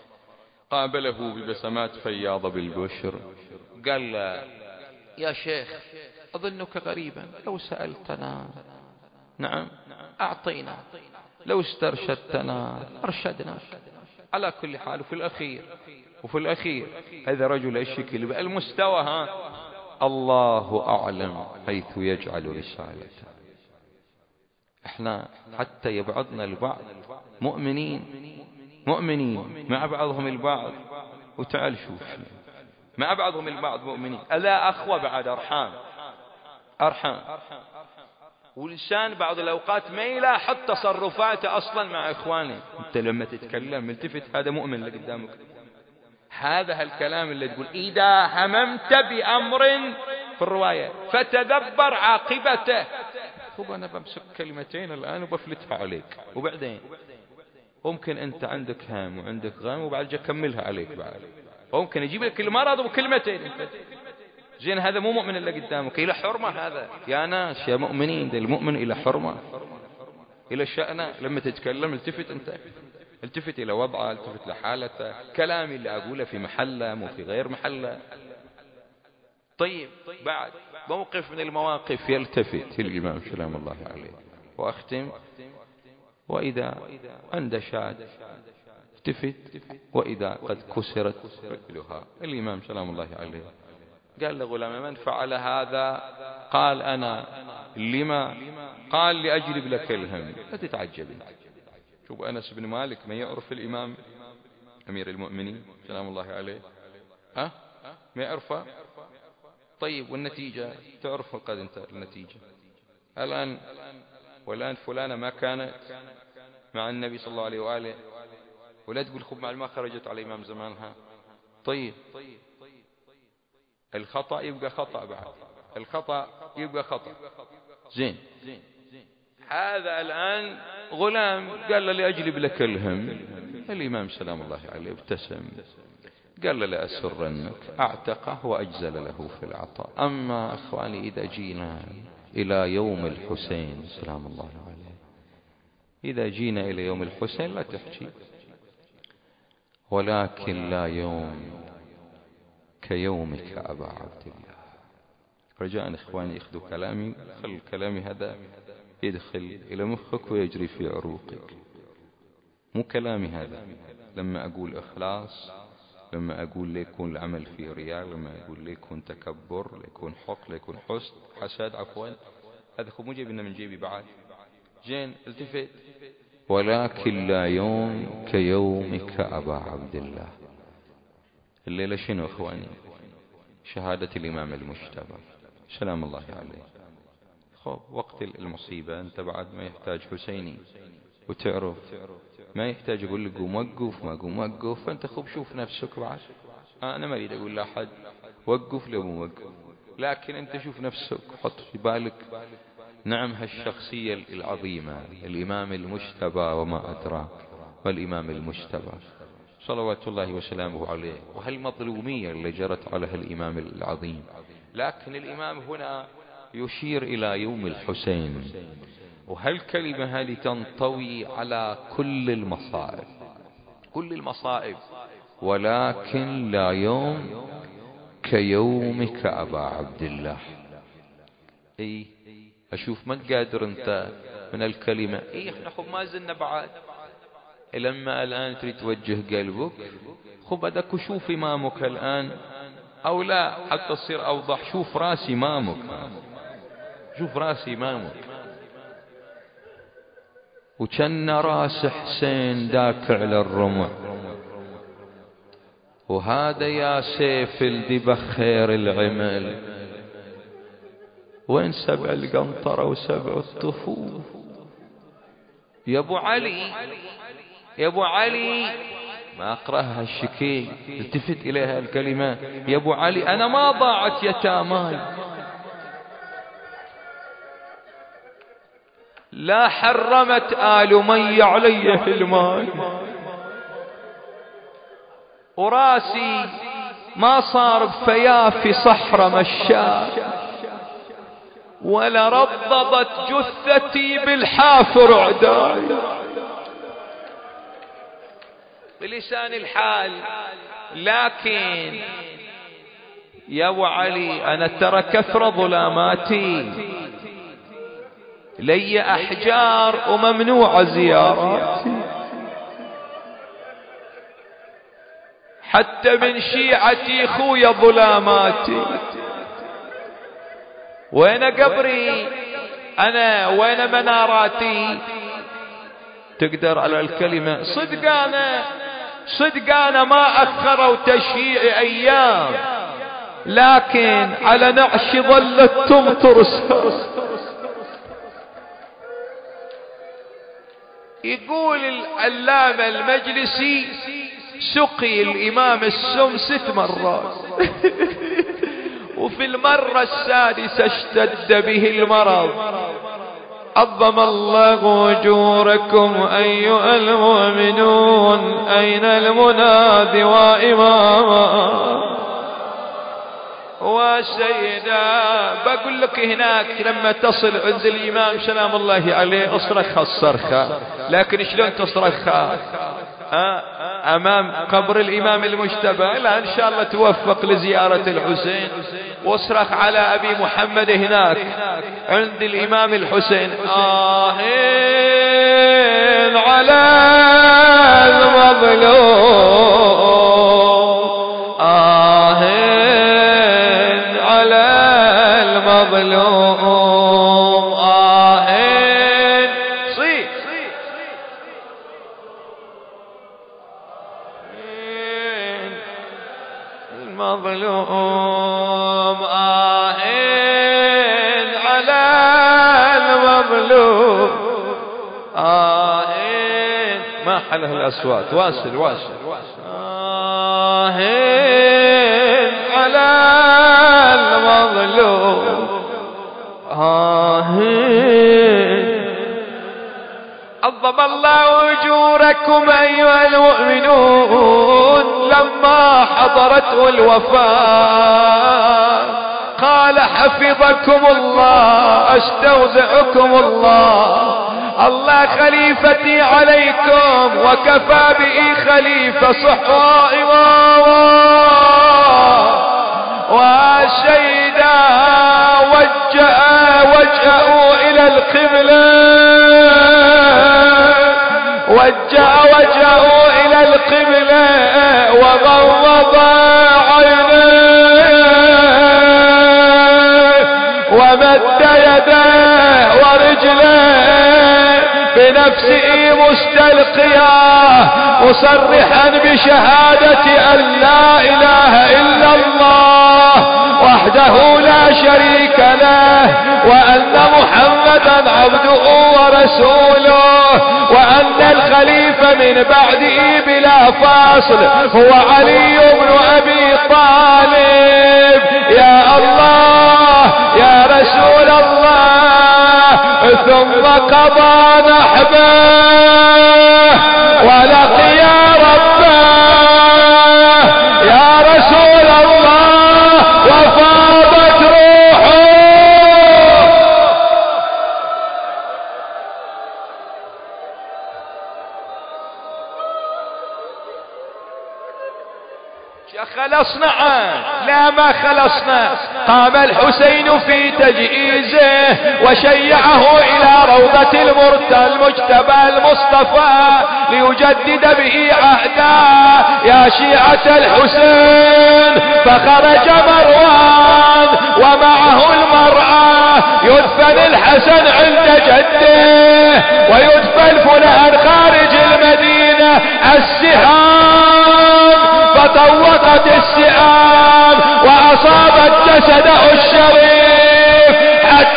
قابله ببسمات فياضة بالبشر، قال له يا شيخ أظنك غريبا، لو سألتنا نعم أعطينا، لو استرشدتنا أرشدنا. على كل حال وفي الأخير وفي الأخير هذا رجل الشكل بالمستوى، ها الله أعلم حيث يجعل رسالته. احنا حتى يبعضنا البعض مؤمنين مؤمنين مع بعضهم البعض، وتعال شوف مع بعضهم البعض مؤمنين، ألا أخوة بعد أرحام أرحام، ولسان بعض الأوقات ما يلاحظ تصرفاته أصلا مع إخوانه. أنت لما تتكلم التفت، هذا مؤمن اللي قدامك، هذا هالكلام اللي تقول إذا هممت بأمر في الرواية فتدبر عاقبته. طب أنا بمسك كلمتين الآن وبفلتها عليك، وبعدين ممكن أنت عندك هام وعندك غام وبعد جا كملها عليك بعد، وممكن يجيب لك المرض وكلمتين. زين هذا مو مؤمن اللي قدامك، إلى حرمة هذا يا ناس يا مؤمنين، ده المؤمن إلى حرمة إلى شأنه. لما تتكلم التفت أنت، التفت إلى وضعه، التفت لحالته، كلامي اللي أقوله في محله مو في غير محله. طيب بعد موقف من المواقف يلتفت الإمام سلام الله عليه، وأختم، وإذا عند شاد التفت وإذا قد كسرت رجلها. الإمام سلام الله عليه قال لغلام من فعل هذا؟ قال أنا. لما؟ قال لأجلب لك الهم. لا تتعجب، شوف أنس بن مالك ما يعرف الإمام أمير المؤمنين سلام الله عليه، أه؟ ما يعرفه. طيب والنتيجة تعرف قد انت النتيجة الآن. والآن فلانة ما كانت مع النبي صلى الله عليه وآله، ولا تقول خب مع الماء خرجت على الإمام زمانها. طيب الخطأ يبقى خطأ، بعد الخطأ يبقى خطأ. زين هذا الآن غلام قال له لأجلب لك الهم. الإمام سلام الله عليه ابتسم قال له لأسرنك، أعتقه وأجزل له في العطاء. أما أخواني إذا جينا إلى يوم الحسين سلام الله عليه، إذا جينا إلى يوم الحسين لا تحكي، ولكن لا يوم كيومك أبا عبد الله. رجاء إخواني يأخذوا كلامي، خل كلامي هذا يدخل إلى مخك ويجري في عروقك، مو كلامي هذا لما أقول إخلاص، لما أقول ليكون العمل فيه رياء، لما أقول ليكون تكبر، ليكون حق، ليكون حسد حسد عفوا، هذا خب مو جيبنا من جيبي بعد. جين التفت، ولكن لا يوم كيومك أبا عبد الله. الليلة شنو أخواني؟ شهادة الإمام المجتبى سلام الله عليه. خب وقت المصيبة أنت بعد ما يحتاج حسيني، وتعرف ما يحتاج أقول لك قوم وقف ما قوم وقف، فأنت خب شوف نفسك بعد. أنا ما أريد أقول لأحد وقف لو مو وقف، لكن أنت شوف نفسك، حط في بالك نعم هالشخصية العظيمة الإمام المجتبى وما أدراك، والإمام المجتبى صلوات الله وسلامه عليه، وهالمظلومية اللي جرت على هالإمام العظيم. لكن الإمام هنا يشير إلى يوم الحسين، وهالكلمة هذه تنطوي على كل المصائب، كل المصائب، ولكن لا يوم كيومك أبا عبد الله. اي أشوف ما قادر أنت من الكلمة، اي احنا خب ما زلنا بعد. لما الآن تريد توجه قلبك خب هذاك وشوف إمامك الآن، أو لا حتى تصير أوضح، شوف راس إمامك، شوف راس إمامك، وكان راس حسين داك على الرمح، وهذا يا سيف الدي بخير العمل. وين سبع القنطرة وسبع الطفوف؟ يا ابو علي يا ابو علي، ما اقراها الشكي، التفت اليها الكلمة، يا ابو علي انا ما ضاعت يتاماي، لا حرمت آل مي علي في الماء، وراسي ما صار بفيافي صحرا مشاء، ولا رضبت جثتي بالحافر عداي. بلسان الحال. لكن يا ابو علي انا ترى كثر ظلاماتي، لي احجار وممنوع زياراتي، حتى من شيعتي خويا ظلاماتي. وين قبري انا؟ وين مناراتي؟ تقدر على الكلمة؟ صدق انا صدق انا ما اخروا تشييع ايام، لكن على نعش ظلت تمطر. يقول العلامة المجلسي سقي الامام السم ست مرات وفي المرة السادسة اشتد به المرض. عظم الله أجوركم أيها المؤمنون، أين المنادي وإماما وسيدا. بقول لك هناك لما تصل عند الإمام سلام الله عليه اصرخ الصرخة، لكن شلون تصرخها امام قبر الامام المجتبى؟ لا ان شاء الله توفق لزيارة الحسين، واصرخ على ابي محمد هناك عند الامام الحسين. آهين على المظلوم، آهين على المظلوم، آهين صيح المظلوم، آهين على المظلوم، آهين. ما حله الأصوات، واصل واصل. آهين على المظلوم، آهين. عظم الله أجوركم أيها المؤمنون. لما حضرته الوفاة قال حفظكم الله، استودعكم الله، الله خليفتي عليكم وكفى به خليفة صحوة إماما وسيدا. وجه وجهه إلى القبلة، وجه وجهه إلى القبلة وغضض عينيه ومد يديه ورجليه بنفسه مستلقيا مصرحا بشهادة أن لا إله إلا الله وحده لا شريك له، وأن محمدا عبده ورسوله، وأن الخليفة من بعده بلا فاصل هو علي بن أبي طالب. يا الله يا رسول الله. ثم قضى نحبه ولقي ربه. يا رسول الله وفاضت روحه. خلصنا؟ لا ما خلصنا. قام الحسين في تجهيزه وشيعه إلى روضة المرتى المجتبى المصطفى ليجدد به عهدا. يا شيعة الحسين. فخرج مروان ومعه المرأة. يدفن الحسن عند جده ويدفن فلان خارج المدينة. السهام فطوقت السهام وأصابت جسده الشريف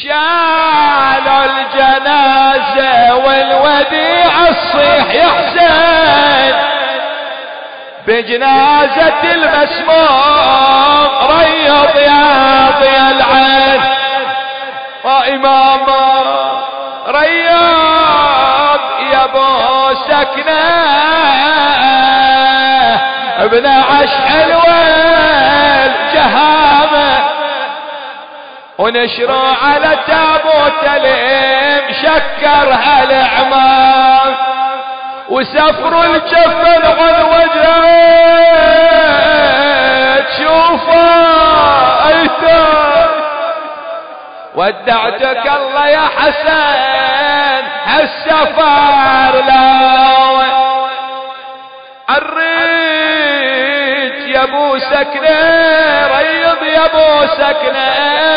شالوا الجنازة والوديع الصيح يا حسين بجنازة المسموم ريض يا ضي العين وإماما رياض يا ابو سكنة ابن عش حلوة الجهامة ونشروا على تابوت الام شكر هالعمام وسفروا الجفن عن وجهه تشوفه ايتام ودعتك الله يا حسن هالسفر لا الريت يا ابو سكنه ريض يا ابو سكنه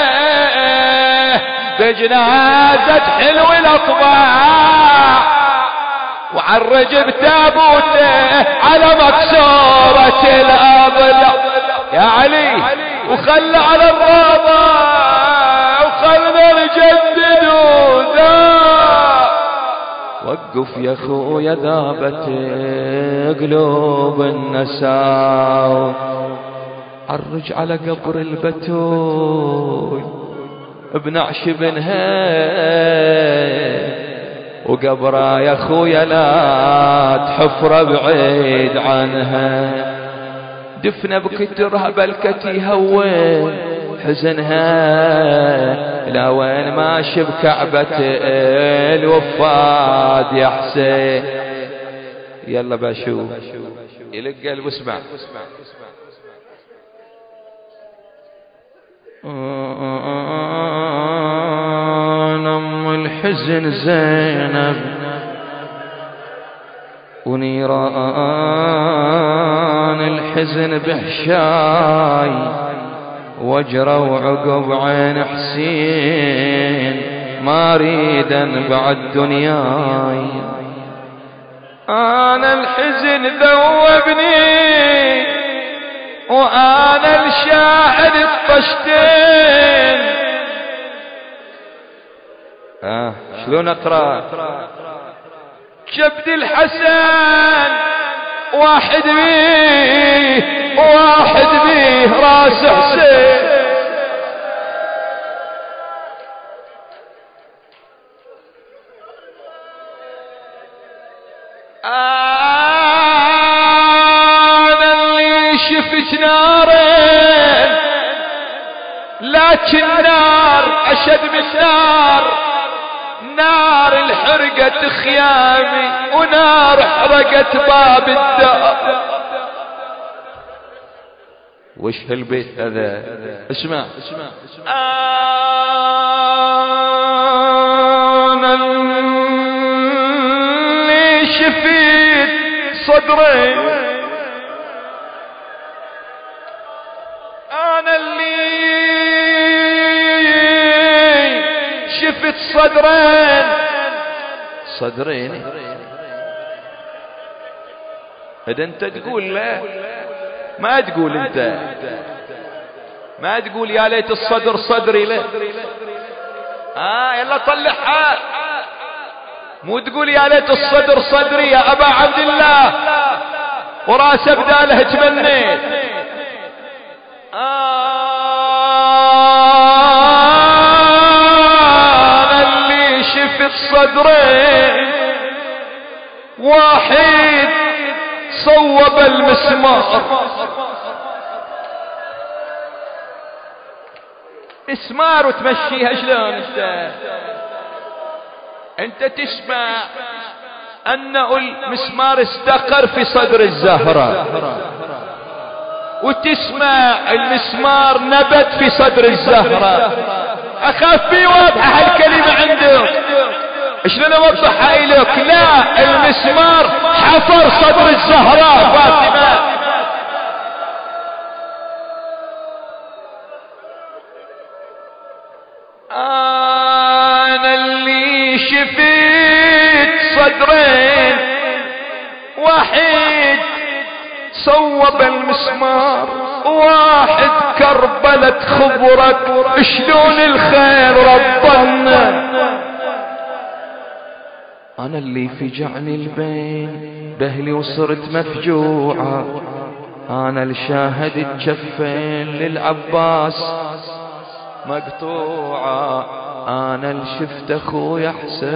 بجنازة حلو الاطباع وعرج بتابوته على مكسورة الأبلة يا علي وخلى على الرابع وخلنا نجدد ذا وقف يا خويا ذابت قلوب النساء عرج على قبر البتول بنعش بنها وقبره يا خويا لا تحفر بعيد عنها دفنه بكترها بلكتي هون حزنها لا وين ماشي بكعبة الوفاد يا حسين يلا بشوف يلقى قلب اسمع ام الحزن زينب ونيران الحزن بحشاي وجروا عقب عين حسين ما اريدا بعد دنياي انا الحزن ذوبني وانا الشاعر الطشتين آه شلون اقرا جبد الحسن واحد بيه واحد بيه راس حسين انا اللي شفت نارين لكن نار اشد من نار نار الحرقت خيامي ونار حرقت باب الدار وش هالبيت هذا اسمع اسمع انا اللي شفيت صدري انا اللي شفت صدرين صدرين اذا انت تقول لا ما تقول انت ما تقول يا ليت الصدر صدري له اه يلا طلعها مو تقول يا ليت الصدر صدري يا ابا عبد الله وراس بداله تمنيت انا اللي شفت صدري واحد صوب المسمار مسمار وتمشيها شلون انت انت تسمع ان المسمار استقر في صدر الزهرة وتسمع المسمار نبت في صدر الزهرة اخاف في واضحة هالكلمة عندك شلون اوضحها اليك لا المسمار حفر صدر الزهراء فاطمة انا اللي شفيت صدرين واحد صوب المسمار واحد كربلة خبرك شلون الخير ربنا. أنا اللي فجعني البين بهلي وصرت مفجوعة، أنا الشاهد الجفين للعباس مقطوعة، أنا اللي شفت أخويا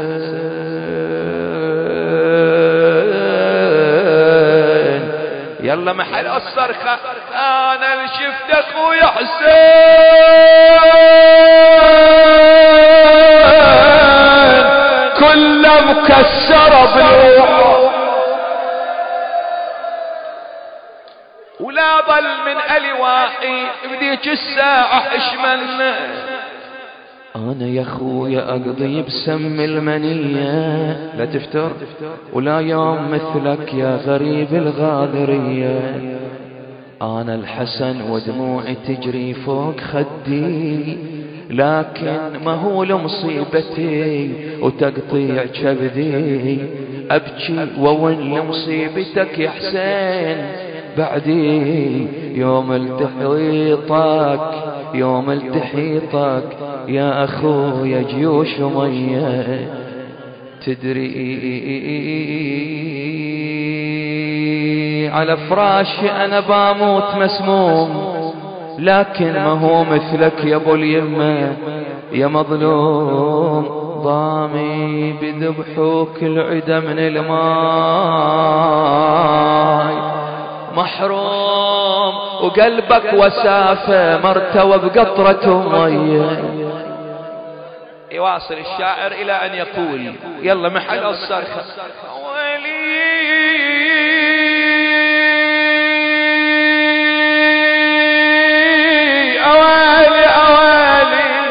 حسين. يلا محل الصرخة، أنا اللي شفت أخويا حسين كله مكسرة بلوعه، ولا ظل من ألي واحد بديك الساعة اشملنا. أنا يا أخويا أقضي بسم المنية لا تفتر، ولا يوم مثلك يا غريب الغاذرية. أنا الحسن ودموعي تجري فوق خدي، لكن ما هو لمصيبتي وتقطيع كبدي. أبكي وون لمصيبتك يا حسين بعدي، يوم التحيطك يوم التحيطك يا أخويا جيوش مية. تدري على فراشي أنا باموت مسموم، لكن ما هو مثلك يا ابو اليمة يا مظلوم. ضامي بذبحوك العدا من الماي محروم، وقلبك وسافة مرتوى بقطرة مية. يواصل الشاعر إلى أن يقول يلا محل الصرخة، ويلي أوالي أوالي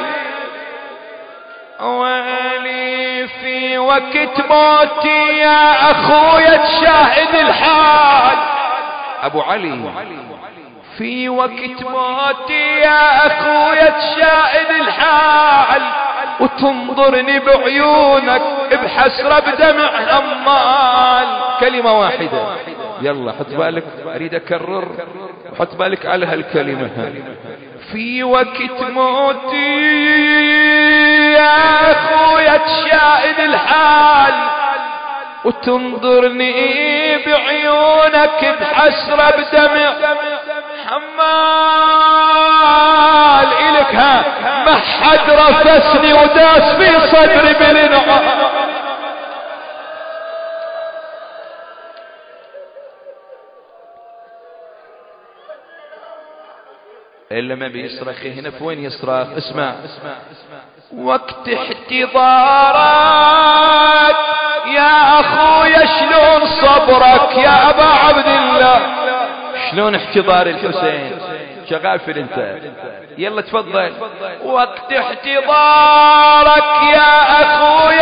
أوالي في وقت موتي يا أخويا تشاهد الحال. أبو علي في وقت موتي يا أخويا تشاهد الحال، وتنظرني بعيونك بحسرة بدمع أمال. كلمة واحدة يلا حط بالك، أريد أكرر وحط بالك على هالكلمة. في وقت موتي يا أخويا تشاهد الحال، وتنظرني بعيونك بحسرة بدمع حمال. إلك ها ما حد رفسني وداس في صدري بالانعام. إلا ما بيصرخ هنا في وين يصرخ؟ اسمع. وقت احتضارك يا أخويا شلون صبرك يا أبا عبد الله، شلون احتضار الحسين؟ شغافل انت، يلا تفضل. وقت احتضارك يا أخويا